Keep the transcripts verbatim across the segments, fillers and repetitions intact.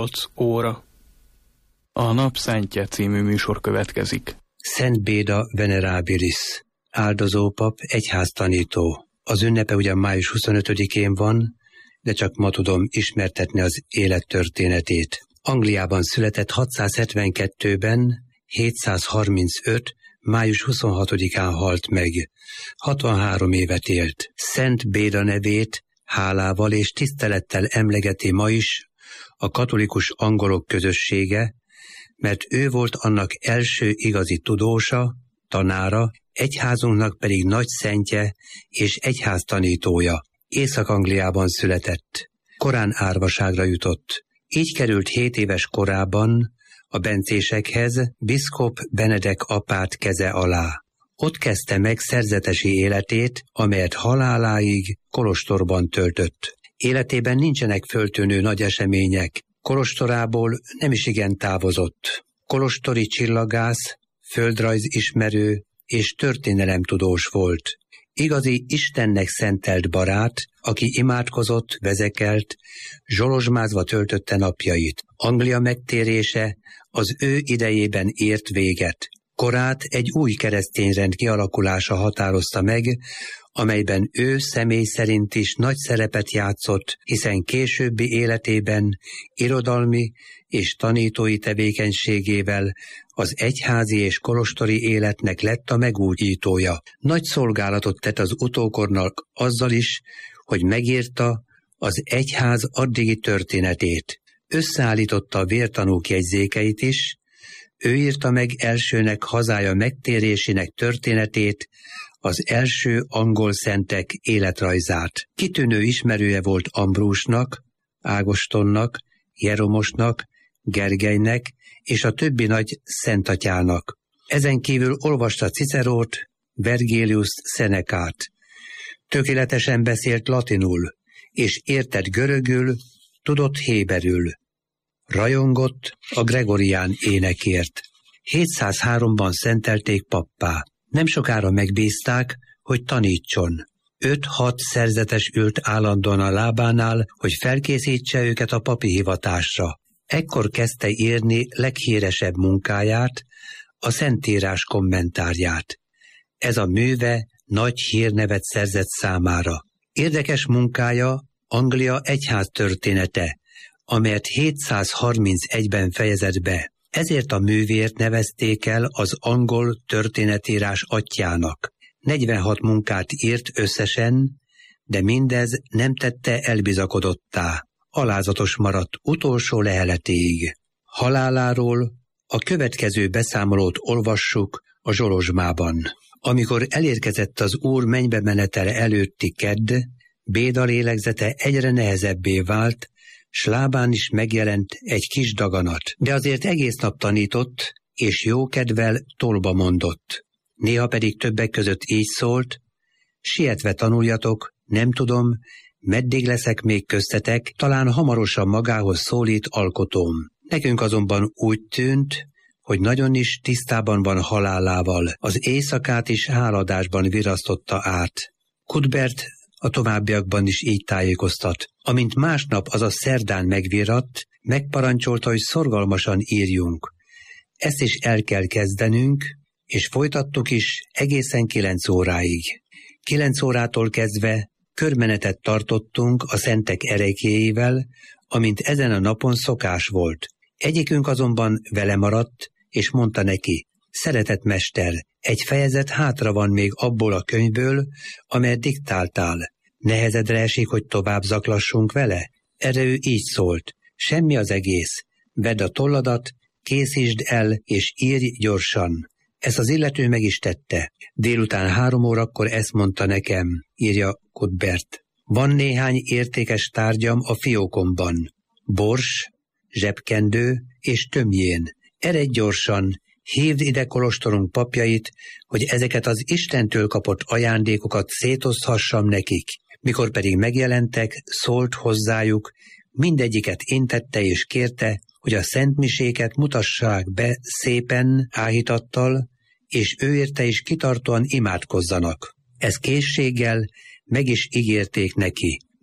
nyolc óra. A Napszentje című műsor következik. Szent Béda Venerabilis, áldozópap, egyháztanító. Az ünnepe ugyan május huszonötödikén van, de csak ma tudom ismertetni az élettörténetét. Angliában született hatszázhetvenkettőben, hétszázharmincöt. május huszonhatodikán halt meg. hatvanhárom évet élt. Szent Béda nevét hálával és tisztelettel emlegeti ma is a katolikus angolok közössége, mert ő volt annak első igazi tudósa, tanára, egyházunknak pedig nagy szentje és egyháztanítója. Észak-Angliában született. Korán árvaságra jutott. Így került hét éves korában a bencésekhez Biszkop Benedek apát keze alá. Ott kezdte meg szerzetesi életét, amelyet haláláig kolostorban töltött. Életében nincsenek föltűnő nagy események. Kolostorából nem is igen távozott. Kolostori csillagász, földrajzismerő és történelemtudós volt. Igazi Istennek szentelt barát, aki imádkozott, vezekelt, zsolozsmázva töltötte napjait. Anglia megtérése az ő idejében ért véget. Korát egy új keresztényrend kialakulása határozta meg, amelyben ő személy szerint is nagy szerepet játszott, hiszen későbbi életében irodalmi és tanítói tevékenységével az egyházi és kolostori életnek lett a megújítója. Nagy szolgálatot tett az utókornak azzal is, hogy megírta az egyház addigi történetét. Összeállította a vértanúk jegyzékeit is, ő írta meg elsőnek hazája megtérésének történetét, az első angol szentek életrajzát. Kitűnő ismerője volt Ambrúsnak, Ágostonnak, Jeromosnak, Gergelynek és a többi nagy szentatyának. Ezen kívül olvasta Cicerót, Vergilius Szenekát. Tökéletesen beszélt latinul, és értett görögül, tudott héberül. Rajongott a gregorián énekért. hétszázháromban szentelték pappá. Nem sokára megbízták, hogy tanítson. Öt-hat szerzetes ült állandóan a lábánál, hogy felkészítse őket a papi hivatásra. Ekkor kezdte írni leghíresebb munkáját, a Szentírás kommentárját. Ez a műve nagy hírnevet szerzett számára. Érdekes munkája Anglia egyház története, amelyet hétszázharmincegyben fejezett be. Ezért a művért nevezték el az angol történetírás atyjának. negyvenhat munkát írt összesen, de mindez nem tette elbizakodottá. Alázatos maradt utolsó leheletéig. Haláláról a következő beszámolót olvassuk a Zsolozsmában. Amikor elérkezett az Úr mennybe menetele előtti kedd, Béda lélegzete egyre nehezebbé vált, s lábán is megjelent egy kis daganat. De azért egész nap tanított, és jókedvel tolba mondott. Néha pedig többek között így szólt: sietve tanuljatok, nem tudom, meddig leszek még köztetek, talán hamarosan magához szólít alkotóm. Nekünk azonban úgy tűnt, hogy nagyon is tisztában van halálával, az éjszakát is háladásban virasztotta át. Cuthbert a továbbiakban is így tájékoztat. Amint másnap, azaz szerdán megviratt, megparancsolta, hogy szorgalmasan írjunk. Ezt is el kell kezdenünk, és folytattuk is egészen kilenc óráig. Kilenc órától kezdve körmenetet tartottunk a szentek ereklyéivel, amint ezen a napon szokás volt. Egyikünk azonban vele maradt, és mondta neki: szeretett mester, egy fejezet hátra van még abból a könyvből, amelyet diktáltál. Nehezedre esik, hogy tovább zaklassunk vele? Erre ő így szólt: semmi az egész. Vedd a tolladat, készítsd el, és írj gyorsan. Ezt az illető meg is tette. Délután három órakor ezt mondta nekem, írja Cuthbert: van néhány értékes tárgyam a fiókomban. Bors, zsebkendő és tömjén. Eredj gyorsan, hívd ide kolostorunk papjait, hogy ezeket az Istentől kapott ajándékokat szétoszthassam nekik. Mikor pedig megjelentek, szólt hozzájuk, mindegyiket intette és kérte, hogy a szentmiséket mutassák be szépen áhítattal, és ő érte is kitartóan imádkozzanak. Ez készséggel meg is ígérték neki.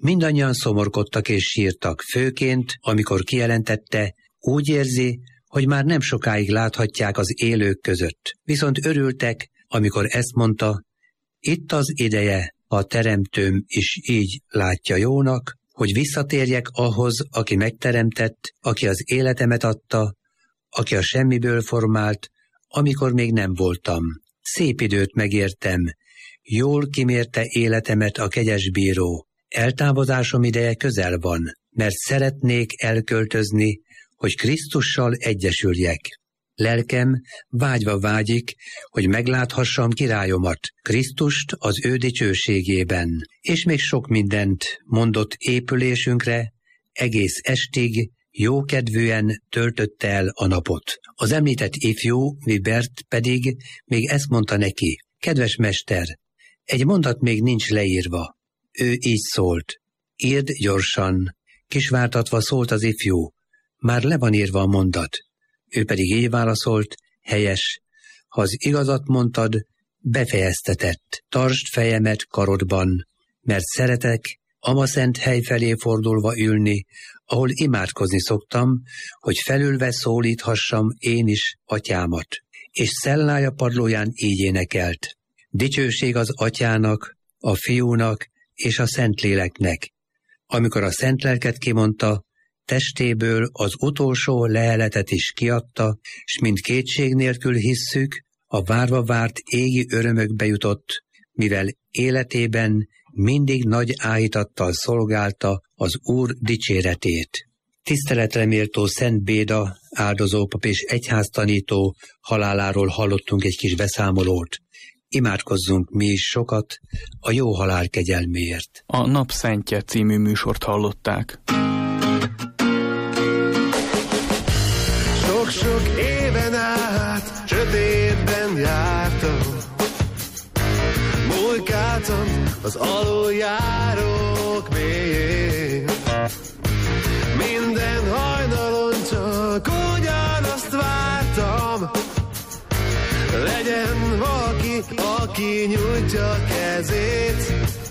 Mindannyian szomorkodtak és sírtak, főként, amikor kijelentette, úgy érzi, hogy már nem sokáig láthatják az élők között. Viszont örültek, amikor ezt mondta, itt az ideje, a teremtőm is így látja jónak, hogy visszatérjek ahhoz, aki megteremtett, aki az életemet adta, aki a semmiből formált, amikor még nem voltam. Szép időt megértem, jól kimérte életemet a kegyes bíró. Eltávozásom ideje közel van, mert szeretnék elköltözni, hogy Krisztussal egyesüljek. Lelkem vágyva vágyik, hogy megláthassam királyomat, Krisztust az ő dicsőségében, és még sok mindent mondott épülésünkre, egész estig jókedvűen töltötte el a napot. Az említett ifjú, Vibert pedig még ezt mondta neki, kedves mester, egy mondat még nincs leírva. Ő így szólt, írd gyorsan, kisvártatva szólt az ifjú, már le van írva a mondat. Ő pedig így válaszolt, helyes, ha az igazat mondtad, befejeztetett, tartsd fejemet karodban, mert szeretek amaszent hely felé fordulva ülni, ahol imádkozni szoktam, hogy felülve szólíthassam én is atyámat. És szellája padlóján így énekelt. Dicsőség az atyának, a fiúnak és a Szentléleknek. Amikor a szent lelket kimondta, testéből az utolsó leheletet is kiadta, s mint kétség nélkül hisszük, a várva várt égi örömökbe jutott, mivel életében mindig nagy áhítattal szolgálta az Úr dicséretét. Tiszteletre méltó Szent Béda, áldozópap és egyháztanító haláláról hallottunk egy kis beszámolót. Imádkozzunk mi is sokat a jó halál kegyelméért. A Napszentje című műsort hallották. Sok-sok éven át sötétben jártam, bujkáltam az aluljárók mélyén. Minden hajnalon csak ugyanazt vártam, legyen valaki, aki nyújtja kezét,